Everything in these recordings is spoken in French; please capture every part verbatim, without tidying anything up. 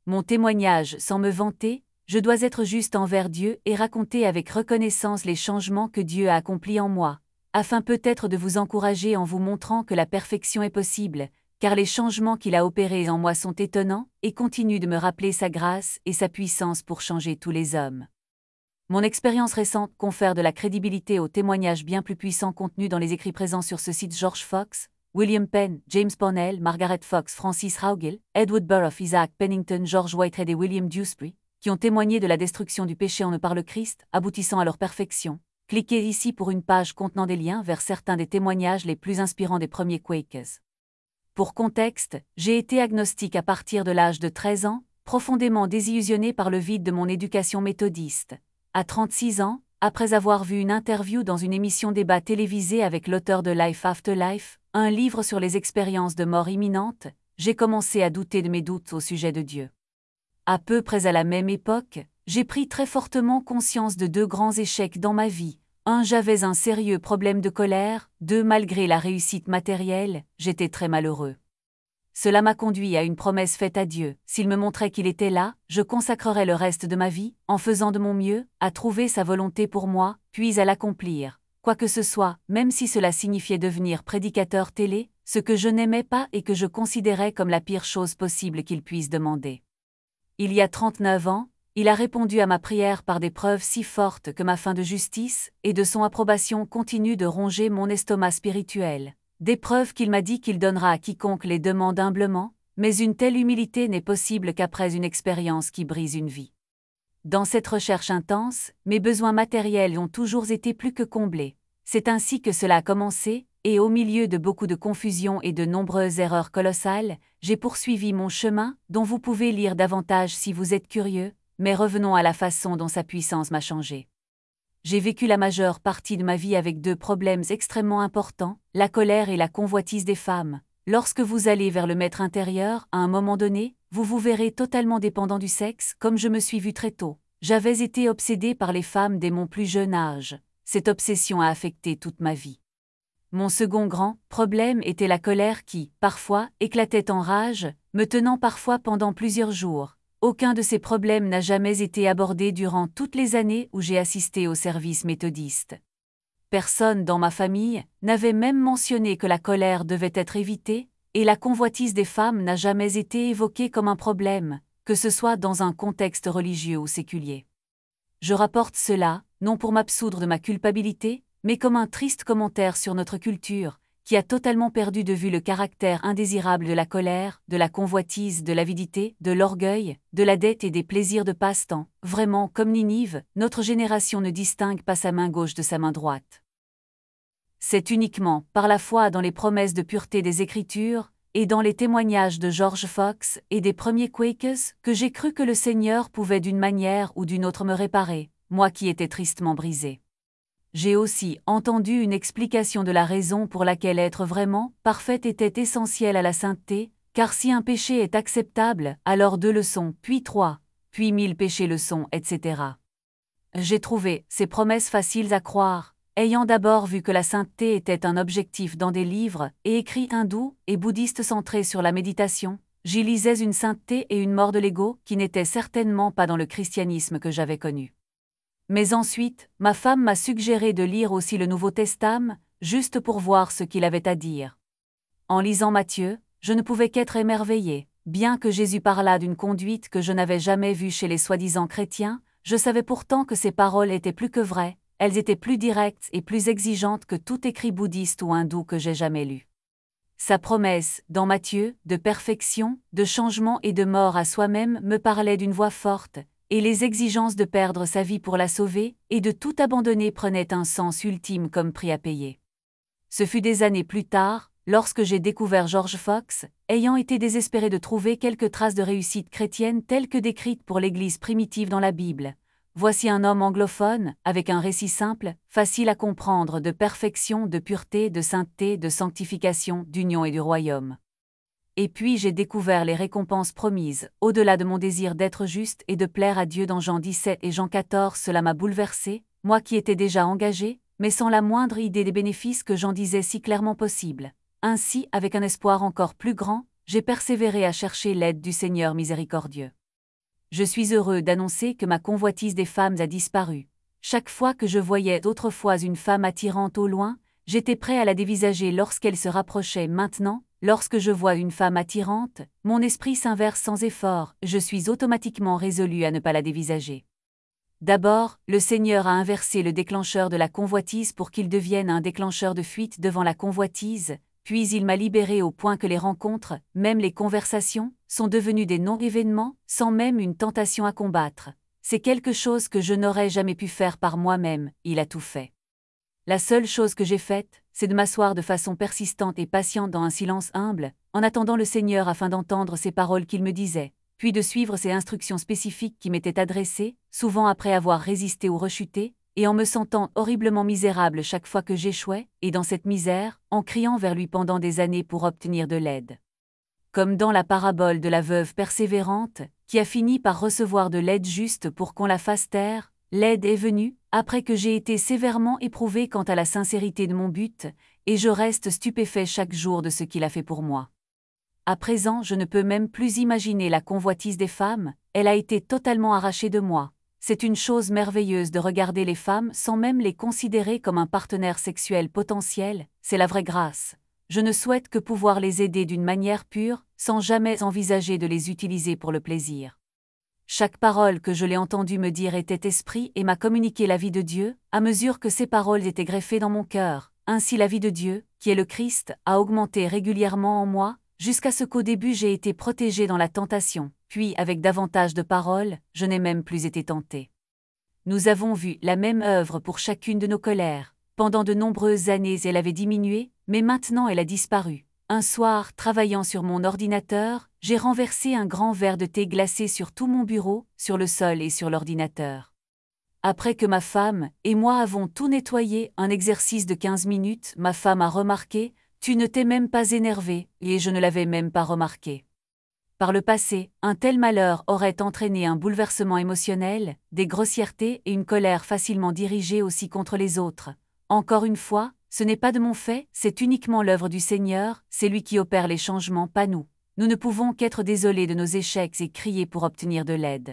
Mon témoignage, sans me vanter, je dois être juste envers Dieu et raconter avec reconnaissance les changements que Dieu a accomplis en moi, afin peut-être de vous encourager en vous montrant que la perfection est possible, car les changements qu'il a opérés en moi sont étonnants et continuent de me rappeler sa grâce et sa puissance pour changer tous les hommes. Mon expérience récente confère de la crédibilité aux témoignages bien plus puissants contenus dans les écrits présents sur ce site. George Fox, William Penn, James Parnell, Margaret Fox, Francis Raugill, Edward Burrough, Isaac Pennington, George Whitehead et William Dewsbury, qui ont témoigné de la destruction du péché en eux par le Christ, aboutissant à leur perfection. Cliquez ici pour une page contenant des liens vers certains des témoignages les plus inspirants des premiers Quakers. Pour contexte, j'ai été agnostique à partir de l'âge de treize ans, profondément désillusionné par le vide de mon éducation méthodiste. À trente-six ans, après avoir vu une interview dans une émission débat télévisée avec l'auteur de Life After Life, un livre sur les expériences de mort imminente, j'ai commencé à douter de mes doutes au sujet de Dieu. À peu près à la même époque, j'ai pris très fortement conscience de deux grands échecs dans ma vie. Un, j'avais un sérieux problème de colère. Deux, malgré la réussite matérielle, j'étais très malheureux. Cela m'a conduit à une promesse faite à Dieu. S'il me montrait qu'il était là, je consacrerais le reste de ma vie, en faisant de mon mieux, à trouver sa volonté pour moi, puis à l'accomplir. Quoi que ce soit, même si cela signifiait devenir prédicateur télé, ce que je n'aimais pas et que je considérais comme la pire chose possible qu'il puisse demander. Il y a trente-neuf ans, il a répondu à ma prière par des preuves si fortes que ma faim de justice et de son approbation continue de ronger mon estomac spirituel. Des preuves qu'il m'a dit qu'il donnera à quiconque les demande humblement, mais une telle humilité n'est possible qu'après une expérience qui brise une vie. Dans cette recherche intense, mes besoins matériels ont toujours été plus que comblés. C'est ainsi que cela a commencé, et au milieu de beaucoup de confusion et de nombreuses erreurs colossales, j'ai poursuivi mon chemin, dont vous pouvez lire davantage si vous êtes curieux, mais revenons à la façon dont sa puissance m'a changé. J'ai vécu la majeure partie de ma vie avec deux problèmes extrêmement importants, la colère et la convoitise des femmes. Lorsque vous allez vers le maître intérieur, à un moment donné, vous vous verrez totalement dépendant du sexe, comme je me suis vu très tôt. J'avais été obsédé par les femmes dès mon plus jeune âge. Cette obsession a affecté toute ma vie. Mon second grand problème était la colère qui, parfois, éclatait en rage, me tenant parfois pendant plusieurs jours. Aucun de ces problèmes n'a jamais été abordé durant toutes les années où j'ai assisté au service méthodiste. Personne dans ma famille n'avait même mentionné que la colère devait être évitée, et la convoitise des femmes n'a jamais été évoquée comme un problème, que ce soit dans un contexte religieux ou séculier. Je rapporte cela, non pour m'absoudre de ma culpabilité, mais comme un triste commentaire sur notre culture, qui a totalement perdu de vue le caractère indésirable de la colère, de la convoitise, de l'avidité, de l'orgueil, de la dette et des plaisirs de passe-temps. Vraiment, comme Ninive, notre génération ne distingue pas sa main gauche de sa main droite. C'est uniquement par la foi dans les promesses de pureté des Écritures, et dans les témoignages de George Fox et des premiers Quakers, que j'ai cru que le Seigneur pouvait d'une manière ou d'une autre me réparer, moi qui étais tristement brisé. J'ai aussi entendu une explication de la raison pour laquelle être vraiment parfaite était essentiel à la sainteté, car si un péché est acceptable, alors deux le sont, puis trois, puis mille péchés le sont, et cetera. J'ai trouvé ces promesses faciles à croire, ayant d'abord vu que la sainteté était un objectif dans des livres et écrits hindous et bouddhistes centrés sur la méditation. J'y lisais une sainteté et une mort de l'ego qui n'étaient certainement pas dans le christianisme que j'avais connu. Mais ensuite, ma femme m'a suggéré de lire aussi le Nouveau Testament, juste pour voir ce qu'il avait à dire. En lisant Matthieu, je ne pouvais qu'être émerveillé. Bien que Jésus parlât d'une conduite que je n'avais jamais vue chez les soi-disant chrétiens, je savais pourtant que ses paroles étaient plus que vraies, elles étaient plus directes et plus exigeantes que tout écrit bouddhiste ou hindou que j'ai jamais lu. Sa promesse, dans Matthieu, de perfection, de changement et de mort à soi-même me parlait d'une voix forte, et les exigences de perdre sa vie pour la sauver, et de tout abandonner prenaient un sens ultime comme prix à payer. Ce fut des années plus tard, lorsque j'ai découvert George Fox, ayant été désespéré de trouver quelques traces de réussite chrétienne telles que décrites pour l'Église primitive dans la Bible. Voici un homme anglophone, avec un récit simple, facile à comprendre de perfection, de pureté, de sainteté, de sanctification, d'union et du royaume. Et puis j'ai découvert les récompenses promises, au-delà de mon désir d'être juste et de plaire à Dieu dans Jean dix-sept et Jean quatorze. Cela m'a bouleversé, moi qui étais déjà engagé, mais sans la moindre idée des bénéfices que Jean disait si clairement possibles. Ainsi, avec un espoir encore plus grand, j'ai persévéré à chercher l'aide du Seigneur miséricordieux. Je suis heureux d'annoncer que ma convoitise des femmes a disparu. Chaque fois que je voyais autrefois une femme attirante au loin, j'étais prêt à la dévisager lorsqu'elle se rapprochait. Maintenant, lorsque je vois une femme attirante, mon esprit s'inverse sans effort, je suis automatiquement résolu à ne pas la dévisager. D'abord, le Seigneur a inversé le déclencheur de la convoitise pour qu'il devienne un déclencheur de fuite devant la convoitise, puis il m'a libéré au point que les rencontres, même les conversations, sont devenues des non-événements, sans même une tentation à combattre. C'est quelque chose que je n'aurais jamais pu faire par moi-même, il a tout fait. La seule chose que j'ai faite, c'est de m'asseoir de façon persistante et patiente dans un silence humble, en attendant le Seigneur afin d'entendre ces paroles qu'il me disait, puis de suivre ces instructions spécifiques qui m'étaient adressées, souvent après avoir résisté ou rechuté, et en me sentant horriblement misérable chaque fois que j'échouais, et dans cette misère, en criant vers lui pendant des années pour obtenir de l'aide. Comme dans la parabole de la veuve persévérante, qui a fini par recevoir de l'aide juste pour qu'on la fasse taire, l'aide est venue, après que j'ai été sévèrement éprouvé quant à la sincérité de mon but, et je reste stupéfait chaque jour de ce qu'il a fait pour moi. À présent, je ne peux même plus imaginer la convoitise des femmes, elle a été totalement arrachée de moi. C'est une chose merveilleuse de regarder les femmes sans même les considérer comme un partenaire sexuel potentiel, c'est la vraie grâce. Je ne souhaite que pouvoir les aider d'une manière pure, sans jamais envisager de les utiliser pour le plaisir. Chaque parole que je l'ai entendu me dire était esprit et m'a communiqué la vie de Dieu, à mesure que ces paroles étaient greffées dans mon cœur. Ainsi la vie de Dieu, qui est le Christ, a augmenté régulièrement en moi, jusqu'à ce qu'au début j'ai été protégé dans la tentation, puis avec davantage de paroles, je n'ai même plus été tenté. Nous avons vu la même œuvre pour chacune de nos colères. Pendant de nombreuses années elle avait diminué, mais maintenant elle a disparu. Un soir, travaillant sur mon ordinateur, j'ai renversé un grand verre de thé glacé sur tout mon bureau, sur le sol et sur l'ordinateur. Après que ma femme et moi avons tout nettoyé, un exercice de quinze minutes, ma femme a remarqué « Tu ne t'es même pas énervé » et je ne l'avais même pas remarqué. Par le passé, un tel malheur aurait entraîné un bouleversement émotionnel, des grossièretés et une colère facilement dirigée aussi contre les autres. Encore une fois, ce n'est pas de mon fait, c'est uniquement l'œuvre du Seigneur, c'est lui qui opère les changements, pas nous. Nous ne pouvons qu'être désolés de nos échecs et crier pour obtenir de l'aide.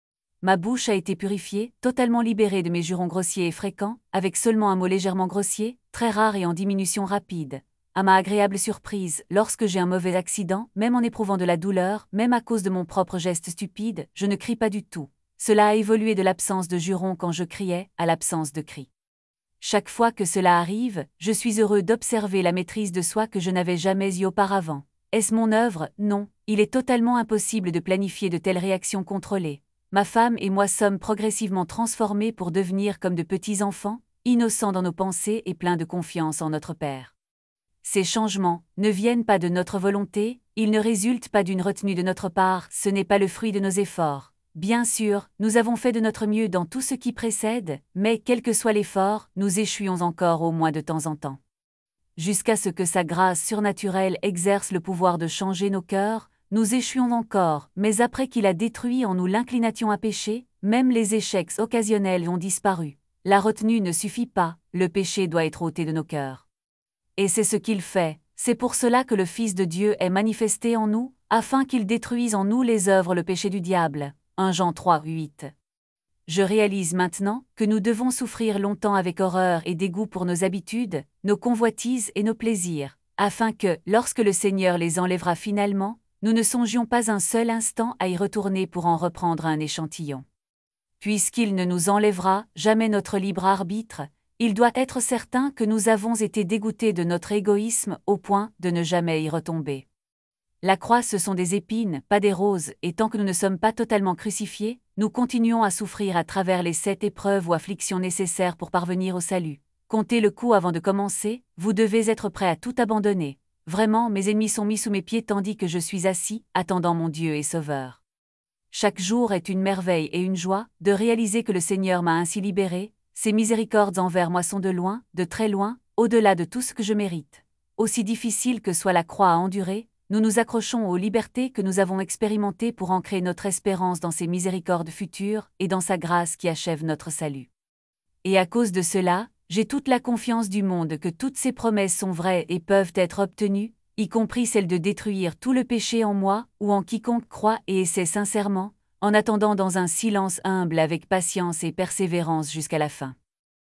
Ma bouche a été purifiée, totalement libérée de mes jurons grossiers et fréquents, avec seulement un mot légèrement grossier, très rare et en diminution rapide. À ma agréable surprise, lorsque j'ai un mauvais accident, même en éprouvant de la douleur, même à cause de mon propre geste stupide, je ne crie pas du tout. Cela a évolué de l'absence de jurons quand je criais, à l'absence de cris. Chaque fois que cela arrive, je suis heureux d'observer la maîtrise de soi que je n'avais jamais eue auparavant. Est-ce mon œuvre? Non, il est totalement impossible de planifier de telles réactions contrôlées. Ma femme et moi sommes progressivement transformés pour devenir comme de petits enfants, innocents dans nos pensées et pleins de confiance en notre Père. Ces changements ne viennent pas de notre volonté, ils ne résultent pas d'une retenue de notre part, ce n'est pas le fruit de nos efforts. Bien sûr, nous avons fait de notre mieux dans tout ce qui précède, mais quel que soit l'effort, nous échouons encore au moins de temps en temps. Jusqu'à ce que sa grâce surnaturelle exerce le pouvoir de changer nos cœurs, nous échouons encore, mais après qu'il a détruit en nous l'inclination à pécher, même les échecs occasionnels ont disparu. La retenue ne suffit pas, le péché doit être ôté de nos cœurs. Et c'est ce qu'il fait, c'est pour cela que le Fils de Dieu est manifesté en nous, afin qu'il détruise en nous les œuvres le péché du diable. un Jean trois, huit. Je réalise maintenant que nous devons souffrir longtemps avec horreur et dégoût pour nos habitudes, nos convoitises et nos plaisirs, afin que, lorsque le Seigneur les enlèvera finalement, nous ne songions pas un seul instant à y retourner pour en reprendre un échantillon. Puisqu'il ne nous enlèvera jamais notre libre arbitre, il doit être certain que nous avons été dégoûtés de notre égoïsme au point de ne jamais y retomber. La croix, ce sont des épines, pas des roses, et tant que nous ne sommes pas totalement crucifiés, nous continuons à souffrir à travers les sept épreuves ou afflictions nécessaires pour parvenir au salut. Comptez le coup avant de commencer, vous devez être prêt à tout abandonner. Vraiment, mes ennemis sont mis sous mes pieds tandis que je suis assis, attendant mon Dieu et Sauveur. Chaque jour est une merveille et une joie de réaliser que le Seigneur m'a ainsi libéré. Ses miséricordes envers moi sont de loin, de très loin, au-delà de tout ce que je mérite. Aussi difficile que soit la croix à endurer, nous nous accrochons aux libertés que nous avons expérimentées pour ancrer notre espérance dans ses miséricordes futures et dans sa grâce qui achève notre salut. Et à cause de cela, j'ai toute la confiance du monde que toutes ces promesses sont vraies et peuvent être obtenues, y compris celle de détruire tout le péché en moi ou en quiconque croit et essaie sincèrement, en attendant dans un silence humble avec patience et persévérance jusqu'à la fin.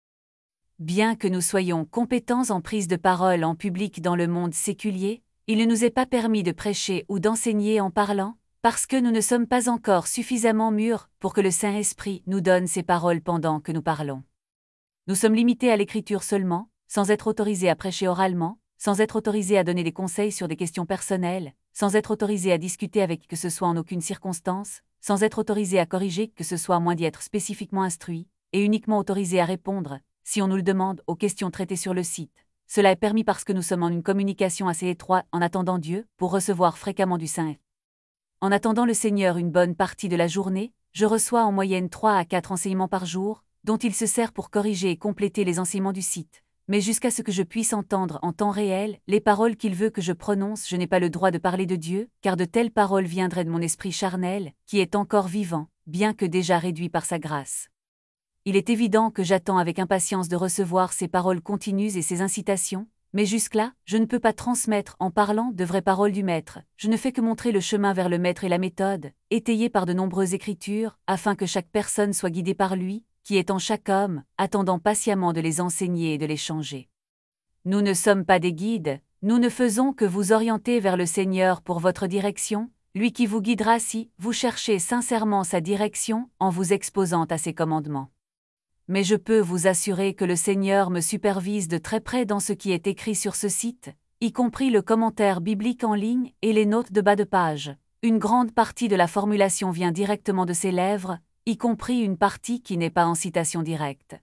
Bien que nous soyons compétents en prise de parole en public dans le monde séculier, il ne nous est pas permis de prêcher ou d'enseigner en parlant, parce que nous ne sommes pas encore suffisamment mûrs pour que le Saint-Esprit nous donne ces paroles pendant que nous parlons. Nous sommes limités à l'écriture seulement, sans être autorisés à prêcher oralement, sans être autorisés à donner des conseils sur des questions personnelles, sans être autorisés à discuter avec que ce soit en aucune circonstance, sans être autorisés à corriger que ce soit à moins d'y être spécifiquement instruits, et uniquement autorisés à répondre, si on nous le demande, aux questions traitées sur le site. Cela est permis parce que nous sommes en une communication assez étroite en attendant Dieu pour recevoir fréquemment du Saint. En attendant le Seigneur une bonne partie de la journée, je reçois en moyenne trois à quatre enseignements par jour, dont il se sert pour corriger et compléter les enseignements du site. Mais jusqu'à ce que je puisse entendre en temps réel les paroles qu'il veut que je prononce, je n'ai pas le droit de parler de Dieu, car de telles paroles viendraient de mon esprit charnel, qui est encore vivant, bien que déjà réduit par sa grâce. Il est évident que j'attends avec impatience de recevoir ces paroles continues et ces incitations, mais jusque-là, je ne peux pas transmettre en parlant de vraies paroles du Maître, je ne fais que montrer le chemin vers le Maître et la méthode, étayée par de nombreuses écritures, afin que chaque personne soit guidée par lui, qui est en chaque homme, attendant patiemment de les enseigner et de les changer. Nous ne sommes pas des guides, nous ne faisons que vous orienter vers le Seigneur pour votre direction, lui qui vous guidera si vous cherchez sincèrement sa direction en vous exposant à ses commandements. Mais je peux vous assurer que le Seigneur me supervise de très près dans ce qui est écrit sur ce site, y compris le commentaire biblique en ligne et les notes de bas de page. Une grande partie de la formulation vient directement de ses lèvres, y compris une partie qui n'est pas en citation directe.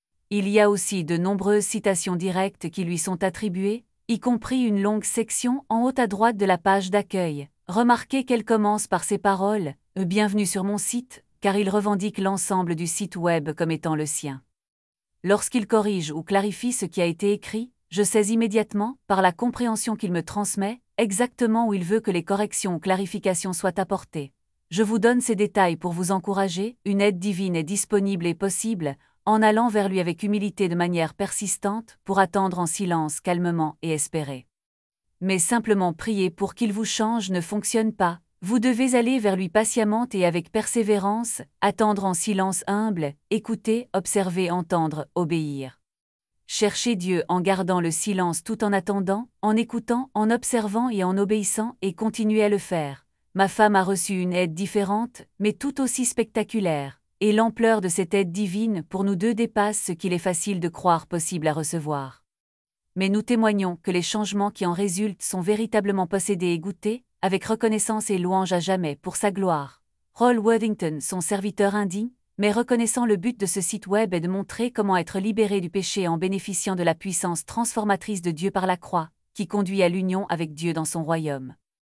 Il y a aussi de nombreuses citations directes qui lui sont attribuées, y compris une longue section en haut à droite de la page d'accueil. Remarquez qu'elle commence par ces paroles « Bienvenue sur mon site », car il revendique l'ensemble du site web comme étant le sien. Lorsqu'il corrige ou clarifie ce qui a été écrit, je sais immédiatement, par la compréhension qu'il me transmet, exactement où il veut que les corrections ou clarifications soient apportées. Je vous donne ces détails pour vous encourager, une aide divine est disponible et possible, en allant vers lui avec humilité de manière persistante, pour attendre en silence calmement et espérer. Mais simplement prier pour qu'il vous change ne fonctionne pas. Vous devez aller vers lui patiemment et avec persévérance, attendre en silence humble, écouter, observer, entendre, obéir. Cherchez Dieu en gardant le silence tout en attendant, en écoutant, en observant et en obéissant et continuez à le faire. Ma femme a reçu une aide différente, mais tout aussi spectaculaire, et l'ampleur de cette aide divine pour nous deux dépasse ce qu'il est facile de croire possible à recevoir. Mais nous témoignons que les changements qui en résultent sont véritablement possédés et goûtés, avec reconnaissance et louange à jamais pour sa gloire. Roll Worthington, son serviteur indigne, mais reconnaissant le but de ce site web est de montrer comment être libéré du péché en bénéficiant de la puissance transformatrice de Dieu par la croix, qui conduit à l'union avec Dieu dans son royaume.